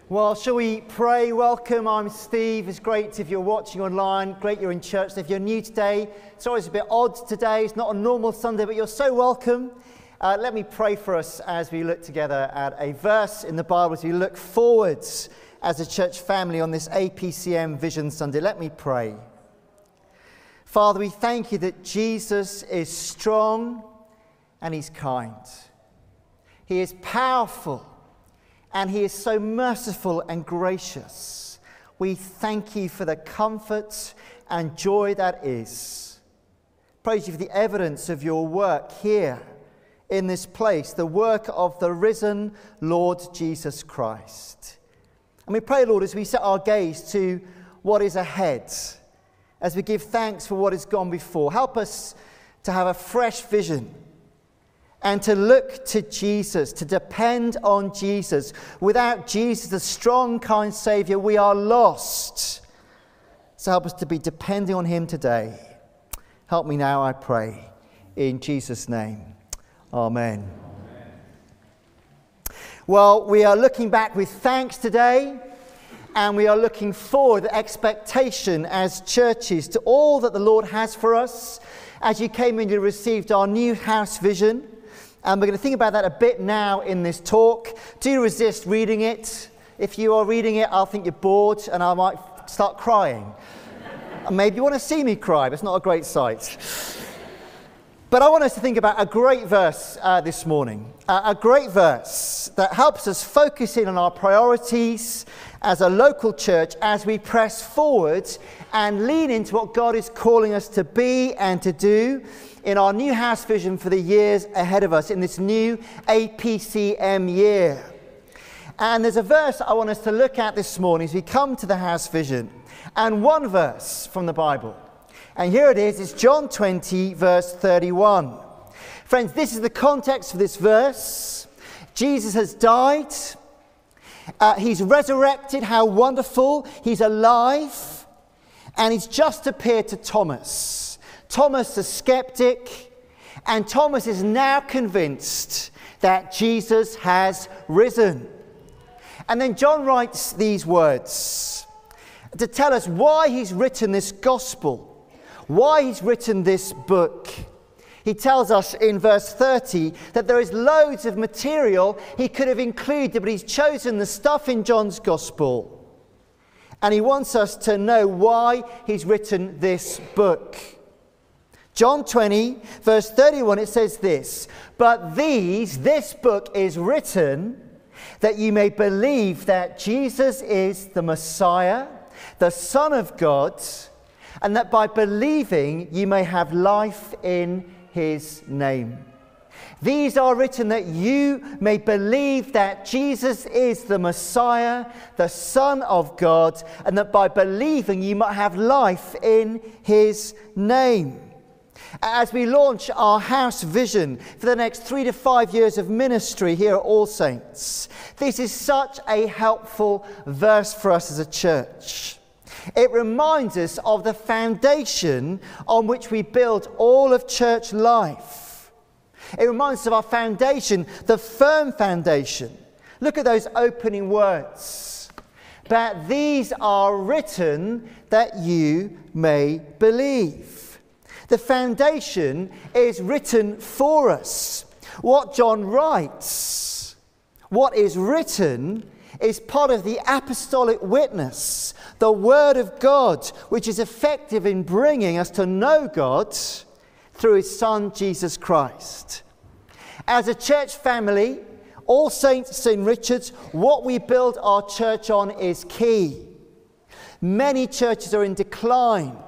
Well, shall we pray? Welcome, I'm Steve. It's great if you're watching online. Great you're in church. If you're new today, it's always a bit odd today. It's not a normal Sunday, but you're so welcome. Let me pray for us as we look together at a verse in the Bible, as we look forwards as a church family on this APCM Vision Sunday. Let me pray. Father, we thank you that Jesus is strong and he's kind. He is powerful. And he is so merciful and gracious. We thank you for the comfort and joy that is. Praise you for the evidence of your work here in this place, the work of the risen Lord Jesus Christ. And we pray, Lord, as we set our gaze to what is ahead, as we give thanks for what has gone before, help us to have a fresh vision and to look to Jesus, to depend on Jesus. Without Jesus, the strong, kind Saviour, we are lost. So help us to be depending on him today. Help me now, I pray. In Jesus' name. Amen. Well, we are looking back with thanks today, and we are looking forward with expectation as churches to all that the Lord has for us. As you came in, you received our new house vision. And we're going to think about that a bit now in this talk. Do resist reading it. If you are reading it, I'll think you're bored and I might start crying. And maybe you want to see me cry, but it's not a great sight. But I want us to think about a great verse this morning. A great verse that helps us focus in on our priorities as a local church as we press forward and lean into what God is calling us to be and to do in our new house vision for the years ahead of us in this new APCM year. And there's a verse I want us to look at this morning as we come to the house vision, and one verse from the Bible. And here it is, it's John 20, verse 31. Friends, this is the context for this verse. Jesus has died. He's resurrected. How wonderful. He's alive. And he's just appeared to Thomas. Thomas, the skeptic, and Thomas is now convinced that Jesus has risen. And then John writes these words to tell us why he's written this gospel, why he's written this book. He tells us in verse 30 that there is loads of material he could have included, but he's chosen the stuff in John's gospel. And he wants us to know why he's written this book. John 20, verse 31, it says this, "But this book is written that you may believe that Jesus is the Messiah, the Son of God, and that by believing you may have life in his name. These are written that you may believe that Jesus is the Messiah, the Son of God, and that by believing you might have life in his name." As we launch our house vision for the next 3 to 5 years of ministry here at All Saints, this is such a helpful verse for us as a church. It reminds us of the foundation on which we build all of church life. It reminds us of our foundation, the firm foundation. Look at those opening words. "But these are written that you may believe." The foundation is written for us. What John writes, what is written, is part of the apostolic witness, the Word of God, which is effective in bringing us to know God through his Son, Jesus Christ. As a church family, All Saints St. Richard's, what we build our church on is key. Many churches are in decline.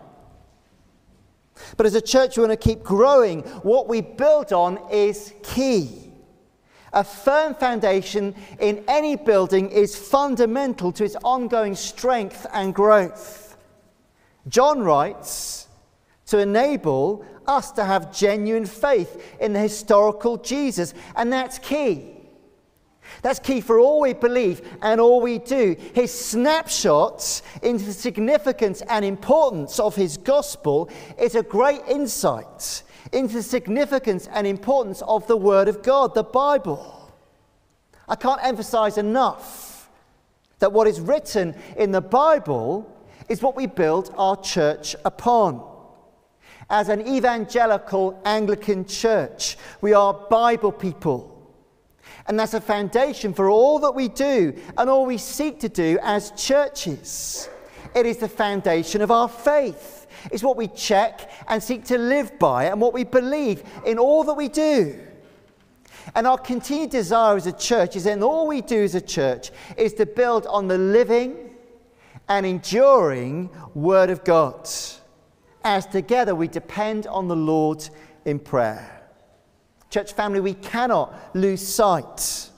But as a church, we want to keep growing. What we build on is key. A firm foundation in any building is fundamental to its ongoing strength and growth. John writes to enable us to have genuine faith in the historical Jesus, and that's key. That's key for all we believe and all we do. His snapshots into the significance and importance of his gospel is a great insight into the significance and importance of the Word of God, the Bible. I can't emphasize enough That what is written in the Bible is what we build our church upon. As an evangelical Anglican church, we are Bible people. And that's a foundation for all that we do and all we seek to do as churches. It is the foundation of our faith. It's what we check and seek to live by and what we believe in all that we do. And our continued desire as a church is in all we do as a church is to build on the living and enduring Word of God, as together we depend on the Lord in prayer. Church family, we cannot lose sight.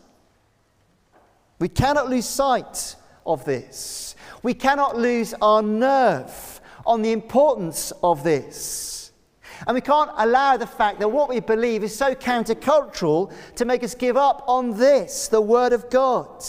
We cannot lose sight of this. We cannot lose our nerve on the importance of this. And we can't allow the fact that what we believe is so countercultural to make us give up on this, the Word of God.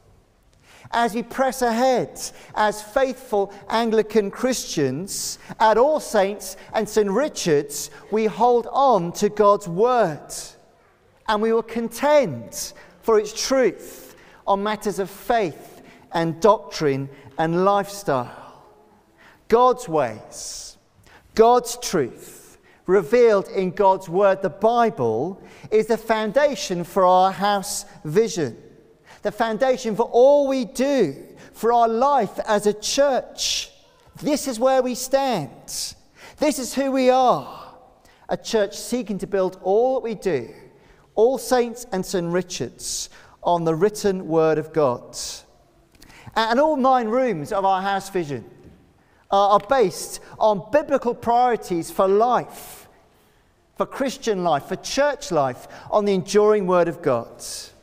As we press ahead as faithful Anglican Christians at All Saints and St. Richard's, we hold on to God's Word and we will contend for its truth on matters of faith and doctrine and lifestyle. God's ways, God's truth, revealed in God's Word, the Bible, is the foundation for our house vision. The foundation for all we do, for our life as a church. This is where we stand. This is who we are. A church seeking to build all that we do, All Saints and St. Richard's, on the written Word of God. And all 9 rooms of our house vision are based on biblical priorities for life, for Christian life, for church life, on the enduring Word of God.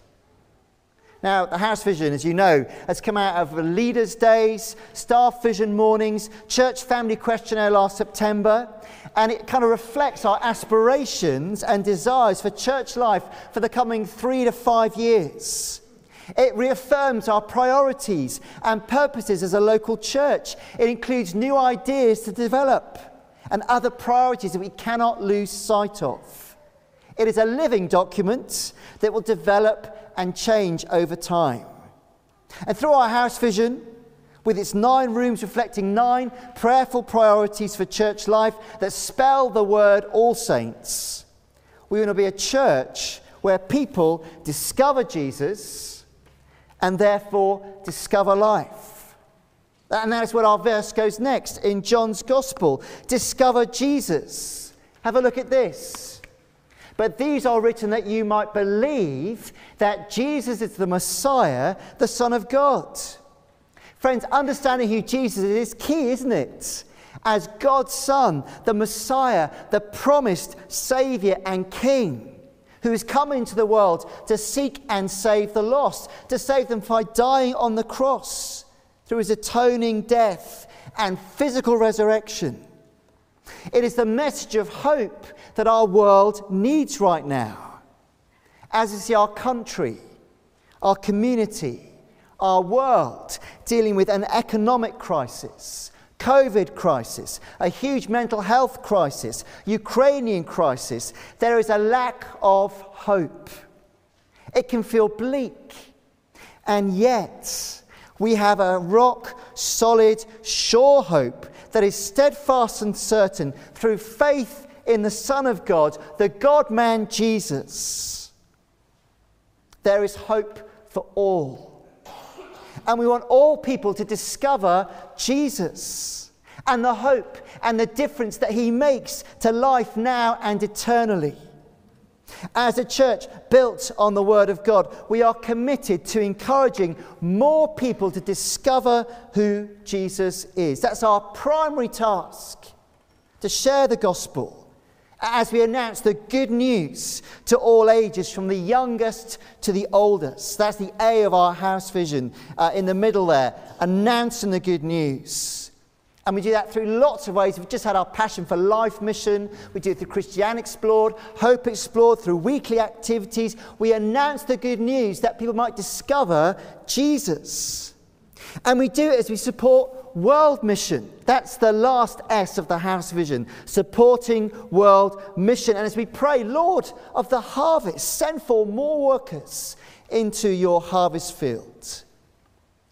Now, the House Vision, as you know, has come out of Leaders' Days, Staff Vision Mornings, Church Family Questionnaire last September, and it kind of reflects our aspirations and desires for church life for the coming 3 to 5 years. It reaffirms our priorities and purposes as a local church. It includes new ideas to develop and other priorities that we cannot lose sight of. It is a living document that will develop and change over time. And through our house vision, with its 9 rooms reflecting 9 prayerful priorities for church life that spell the word All Saints, we want to be a church where people discover Jesus and therefore discover life. And that's what our verse goes next in John's Gospel. Discover Jesus. Have a look at this. But these are written that you might believe that Jesus is the Messiah, the Son of God. Friends, understanding who Jesus is key, isn't it? As God's Son, the Messiah, the promised Saviour and King, who is come into the world to seek and save the lost, to save them by dying on the cross through his atoning death and physical resurrection. It is the message of hope that our world needs right now. As we see our country, our community, our world dealing with an economic crisis, COVID crisis, a huge mental health crisis, Ukrainian crisis, there is a lack of hope. It can feel bleak. And yet, we have a rock-solid, sure hope that is steadfast and certain through faith in the Son of God, the God-man Jesus. There is hope for all. And we want all people to discover Jesus and the hope and the difference that he makes to life now and eternally. As a church built on the Word of God, we are committed to encouraging more people to discover who Jesus is. That's our primary task, to share the gospel as we announce the good news to all ages, from the youngest to the oldest. That's the A of our house vision in the middle there, announcing the good news. And we do that through lots of ways. We've just had our Passion for Life mission. We do it through Christian Explored, Hope Explored, through weekly activities. We announce the good news that people might discover Jesus. And we do it as we support World Mission. That's the last S of the house vision, supporting World Mission. And as we pray, Lord of the harvest, send for more workers into your harvest field.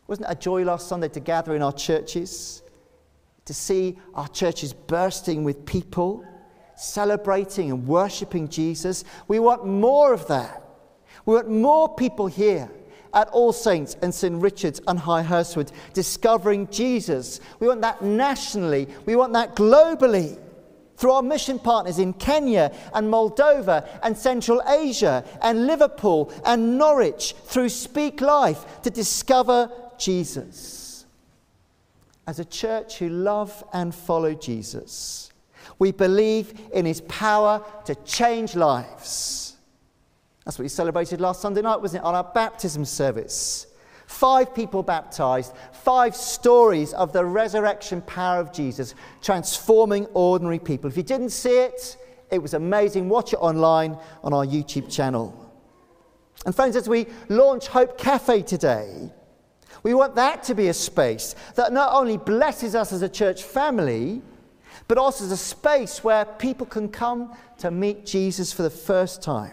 Wasn't it a joy last Sunday to gather in our churches, to see our churches bursting with people, celebrating and worshipping Jesus? We want more of that. We want more people here at All Saints and St. Richard's and High Hurstwood discovering Jesus. We want that nationally. We want that globally, through our mission partners in Kenya and Moldova and Central Asia and Liverpool and Norwich, through Speak Life, to discover Jesus. As a church who love and follow Jesus, we believe in his power to change lives. That's what we celebrated last Sunday night, wasn't it, on our baptism service? 5 people baptized, 5 stories of the resurrection power of Jesus transforming ordinary people. If you didn't see it, it was amazing. Watch it online on our YouTube channel. And friends, as we launch Hope Cafe today, we want that to be a space that not only blesses us as a church family, but also as a space where people can come to meet Jesus for the first time.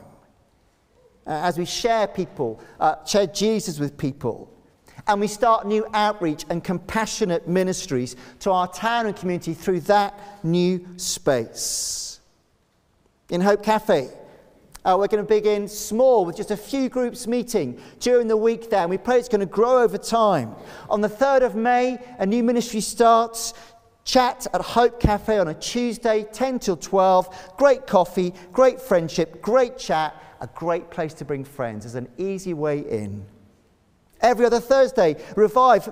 As we share Jesus with people, and we start new outreach and compassionate ministries to our town and community through that new space. In Hope Cafe, we're going to begin small with just a few groups meeting during the week there, and we pray it's going to grow over time. On the 3rd of May, a new ministry starts. Chat at Hope Cafe on a Tuesday, 10 till 12. Great coffee, great friendship, great chat, a great place to bring friends. There's an easy way in. Every other Thursday, Revive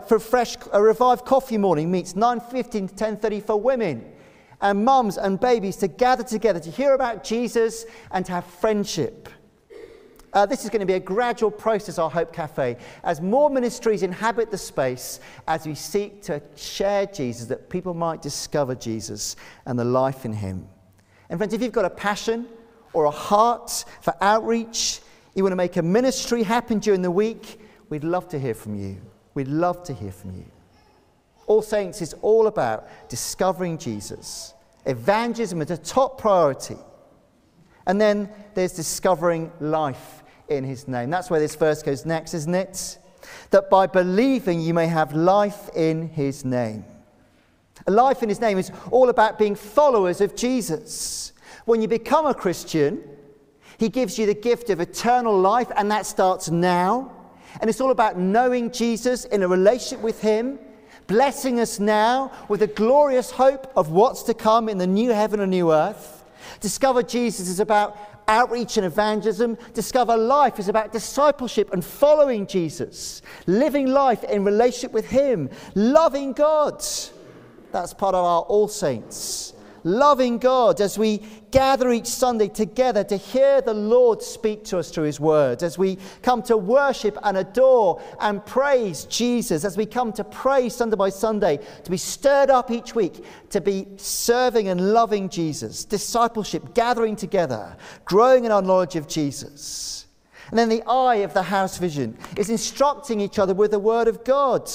Coffee Morning meets 9:15 to 10:30 for women and mums and babies to gather together to hear about Jesus and to have friendship. This is going to be a gradual process, our Hope Cafe, as more ministries inhabit the space as we seek to share Jesus, that people might discover Jesus and the life in him. And friends, if you've got a passion or a heart for outreach, you want to make a ministry happen during the week, we'd love to hear from you. We'd love to hear from you. All Saints is all about discovering Jesus. Evangelism is a top priority. And then there's discovering life in his name. That's where this verse goes next, isn't it? That by believing you may have life in his name. A life in his name is all about being followers of Jesus. When you become a Christian, he gives you the gift of eternal life, and that starts now. And it's all about knowing Jesus in a relationship with him, blessing us now with a glorious hope of what's to come in the new heaven and new earth. Discover Jesus is about outreach and evangelism. Discover life is about discipleship and following Jesus, living life in relationship with him, loving God. That's part of our All Saints. Loving God as we gather each Sunday together to hear the Lord speak to us through his word, as we come to worship and adore and praise Jesus, as we come to pray Sunday by Sunday, to be stirred up each week, to be serving and loving Jesus, discipleship, gathering together, growing in our knowledge of Jesus. And then the eye of the house vision is instructing each other with the word of God.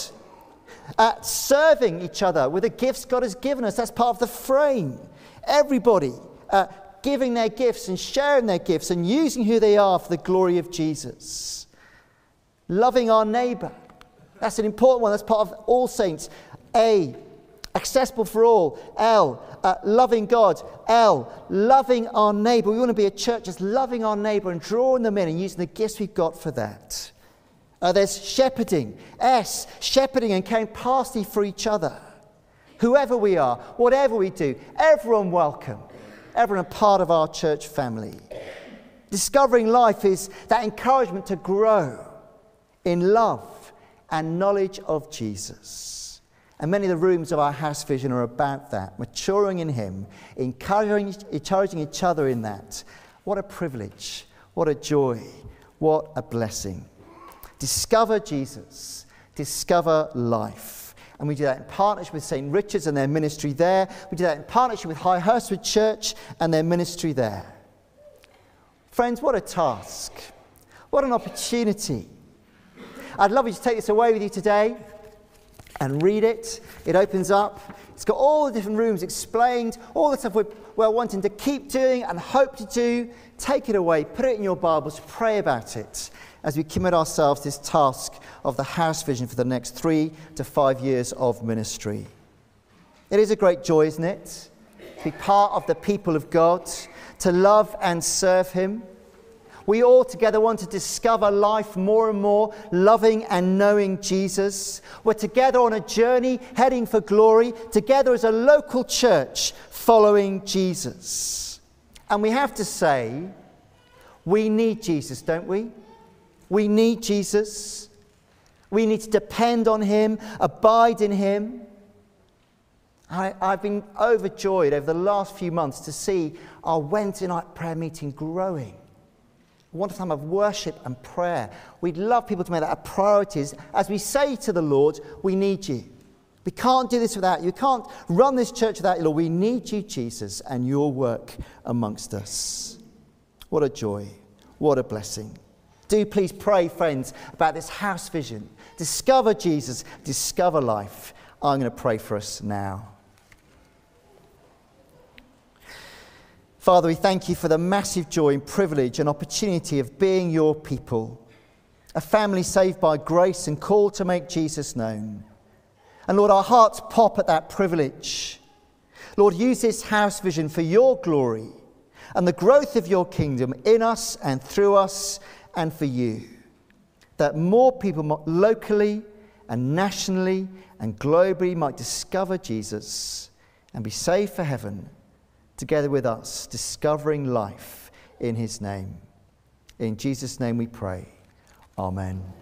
Serving each other with the gifts God has given us. That's part of the frame. Everybody giving their gifts and sharing their gifts and using who they are for the glory of Jesus. Loving our neighbour. That's an important one. That's part of All Saints. A, accessible for all. L, loving God. L, loving our neighbour. We want to be a church just loving our neighbour and drawing them in and using the gifts we've got for that. There's shepherding. S, shepherding and caring parsley for each other. Whoever we are, whatever we do, everyone welcome. Everyone a part of our church family. Discovering life is that encouragement to grow in love and knowledge of Jesus. And many of the rooms of our house vision are about that, maturing in him, encouraging each other in that. What a privilege, what a joy, what a blessing. Discover Jesus, discover life. And we do that in partnership with St. Richard's and their ministry there. We do that in partnership with High Hurstwood Church and their ministry there. Friends, what a task. What an opportunity. I'd love you to take this away with you today and read it. It opens up It's got all the different rooms explained, all the stuff we're wanting to keep doing and hope to do. Take it away, put it in your Bibles, pray about it as we commit ourselves to this task of the house vision for the next 3 to 5 years of ministry. It is a great joy, isn't it? To be part of the people of God, to love and serve him. We all together want to discover life more and more, loving and knowing Jesus. We're together on a journey heading for glory, together as a local church following Jesus. And we have to say, we need Jesus, don't we? We need Jesus. We need to depend on him, abide in him. I've been overjoyed over the last few months to see our Wednesday night prayer meeting growing. A wonderful time of worship and prayer. We'd love people to make that a priority as we say to the Lord, we need you. We can't do this without you. We can't run this church without you, Lord. We need you, Jesus, and your work amongst us. What a joy. What a blessing. Do please pray, friends, about this house vision. Discover Jesus. Discover life. I'm going to pray for us now. Father, we thank you for the massive joy and privilege and opportunity of being your people, a family saved by grace and called to make Jesus known. And Lord, our hearts pop at that privilege. Lord, use this house vision for your glory and the growth of your kingdom in us and through us and for you, that more people locally and nationally and globally might discover Jesus and be saved for heaven, together with us, discovering life in his name. In Jesus' name we pray. Amen.